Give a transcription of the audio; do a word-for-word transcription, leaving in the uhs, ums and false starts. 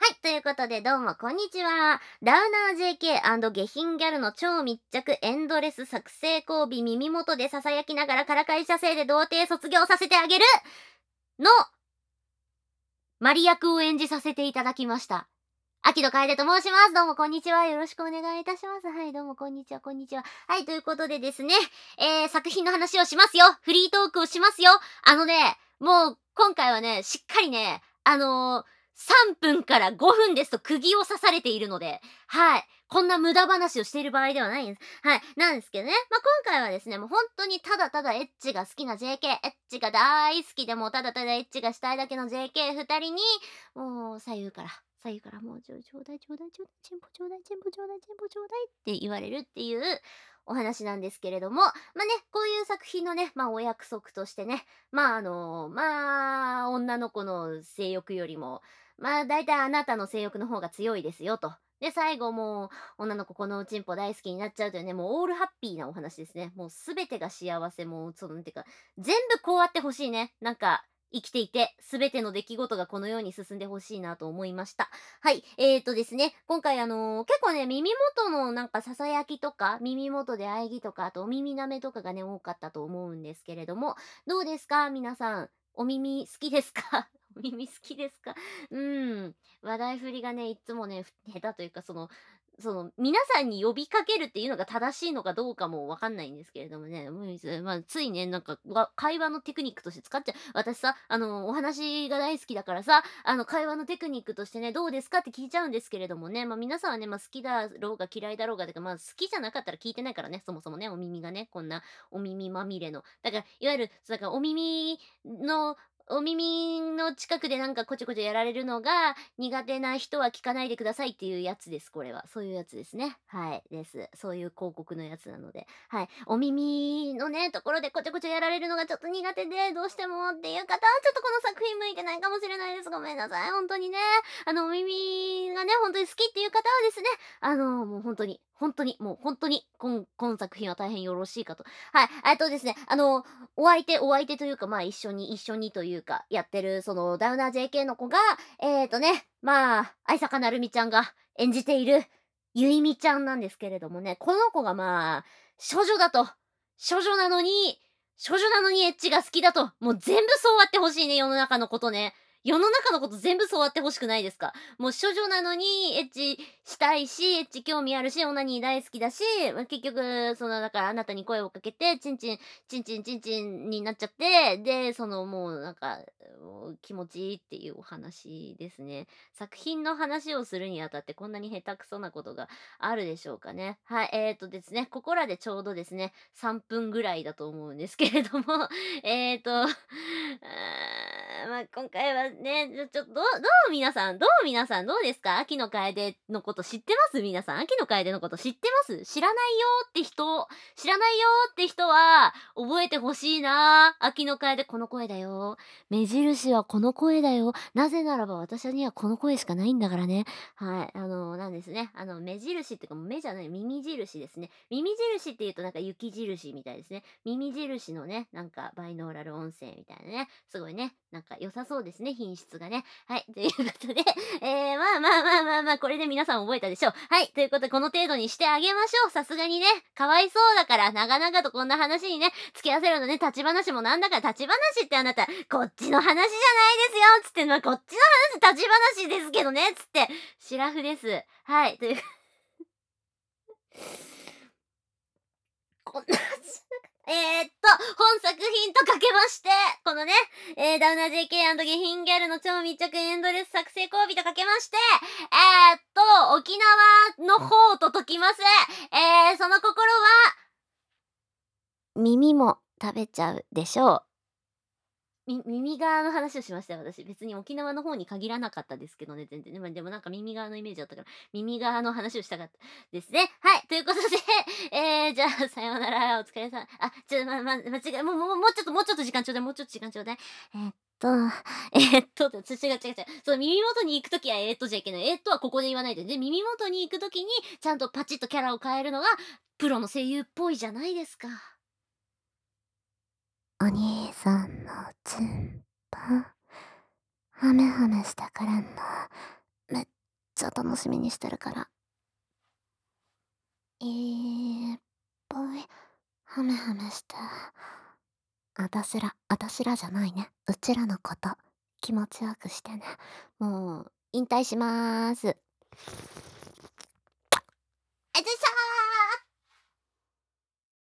はい、ということでどうもこんにちは。ダウナー ジェーケー& 下品ギャルの超密着エンドレス作成交尾耳元で囁きながらからかい射精で童貞卒業させてあげるのマリ役を演じさせていただきました。秋野楓と申します。どうもこんにちは。よろしくお願いいたします。はい、どうもこんにちは、こんにちは。はい、ということでですね、えー、作品の話をしますよ。フリートークをしますよ。あのね、もう今回はね、しっかりね、あのー、さんぷんからごふんですと釘を刺されているので、はい。こんな無駄話をしている場合ではないんです。はい。なんですけどね。まあ、今回はですね、もう本当にただただエッチが好きな ジェーケー、エッチが大好きでもうただただエッチがしたいだけの ジェーケーふたりに、もう左右から左右からもうちょちょうだいちょうだいちょうだいチンポちょうだいチンポちょうだいチンポちょうだいって言われるっていうお話なんですけれども、まあね、こういう作品のね、まあお約束としてね、まああのまあ女の子の性欲よりも、まあ大体あなたの性欲の方が強いですよと。で、最後もう女の子このチンポ大好きになっちゃうというね、もうオールハッピーなお話ですね。もうすべてが幸せ、もうその、なんていうか、全部こうあってほしいね。なんか、生きていて、すべての出来事がこのように進んでほしいなと思いました。はい。えーとですね、今回あのー結構ね、耳元のなんか囁きとか、耳元で喘ぎとか、あとお耳舐めとかがね、多かったと思うんですけれども、どうですか皆さん。お耳好きですかお耳好きですか？うん。話題振りがね、いつもね、ふ下手というか、その、その、皆さんに呼びかけるっていうのが正しいのかどうかもわかんないんですけれどもね、もういつまあ、ついね、なんか、わ会話のテクニックとして使っちゃう。私さ、あの、お話が大好きだからさ、あの、会話のテクニックとしてね、どうですかって聞いちゃうんですけれどもね、まあ、皆さんはね、まあ、好きだろうが嫌いだろうがてか、まあ、好きじゃなかったら聞いてないからね、そもそもね、お耳がね、こんなお耳まみれの。だから、いわゆる、だからお耳のお耳の近くでなんかこちょこちょやられるのが苦手な人は聞かないでくださいっていうやつです、これは。そういうやつですね。はい、です。そういう広告のやつなので。はい。お耳のね、ところでこちょこちょやられるのがちょっと苦手で、どうしてもっていう方は、ちょっとこの作品向いてないかもしれないです。ごめんなさい。本当にね。あの、お耳がね、本当に好きっていう方はですね、あの、もう本当に、本当に、もう本当に、今、今作品は大変よろしいかと。はい。えっとですね、あの、お相手お相手というか、まあ、一緒に一緒にというか、やってる、その、ダウナー ジェーケー の子が、えっとね、まあ、相坂なるみちゃんが演じている、ゆいみちゃんなんですけれどもね、この子がまあ、処女だと。処女なのに、処女なのにエッチが好きだと。もう全部そうあってほしいね、世の中のことね。世の中のこと全部そうあってほしくないですか？もう処女なのにエッチしたいし、エッチ興味あるし、オナニー大好きだし、ま、結局、その、だからあなたに声をかけて、チンチンチンチンチンチンになっちゃって、で、そのもうなんか、もう気持ちいいっていうお話ですね。作品の話をするにあたってこんなに下手くそなことがあるでしょうかね。はい、えーとですね、ここらでちょうどですね、さんぷんぐらいだと思うんですけれども、えーと、あーまあ、今回はね、ちょちょっと、どうどう皆さんどう皆さんどうですか？秋の楓のこと知ってます？皆さん。秋の楓のこと知ってます？知らないよって人知らないよって人は、覚えてほしいな。秋の楓この声だよ。目印はこの声だよ。なぜならば私にはこの声しかないんだからね。はい。あの、なんですね。あの、目印っていうか、目じゃない、耳印ですね。耳印って言うとなんか雪印みたいですね。耳印のね、なんかバイノーラル音声みたいなね。すごいね。なんか良さそうですね。品質がね。はい。ということで、えー、まあまあまあまあまあ、これで皆さん覚えたでしょう。はい。ということで、この程度にしてあげましょう。さすがにね。かわいそうだから、長々とこんな話にね、付き合わせるのね、立ち話もなんだから、立ち話ってあなた、こっちの話じゃないですよつって、まあ、こっちの話、立ち話ですけどねつって、シラフです。はい。という、こんなえーっと、本作品とかけまして、このね、えー、ダウナー ジェーケー& 下品ギャルの超密着エンドレス作成交尾とかけまして、えーっと、沖縄の方と解きます。えー、その心は、耳も食べちゃうでしょう。み耳側の話をしましたよ、私。別に沖縄の方に限らなかったですけどね、全然ね。ま、でもなんか耳側のイメージだったから、耳側の話をしたかったですね。はい、ということで、えー、じゃあ、さようなら、お疲れさんあ、ちょ、まま、間違え、もうもうもうちょっともうちょっと時間ちょうだい、もうちょっと時間ちょうだい。えーっと、えーっと、つ違う違う違う。そう、耳元に行くときは、えーっとじゃいけない。えーっとはここで言わないで。で、耳元に行くときに、ちゃんとパチッとキャラを変えるのが、プロの声優っぽいじゃないですか。お兄さんのチンポ、ハメハメしたからの、めっちゃ楽しみにしてるから。いっぱいハメハメして。あたしらあたしらじゃないね、うちらのこと気持ちよくしてね。もう引退します。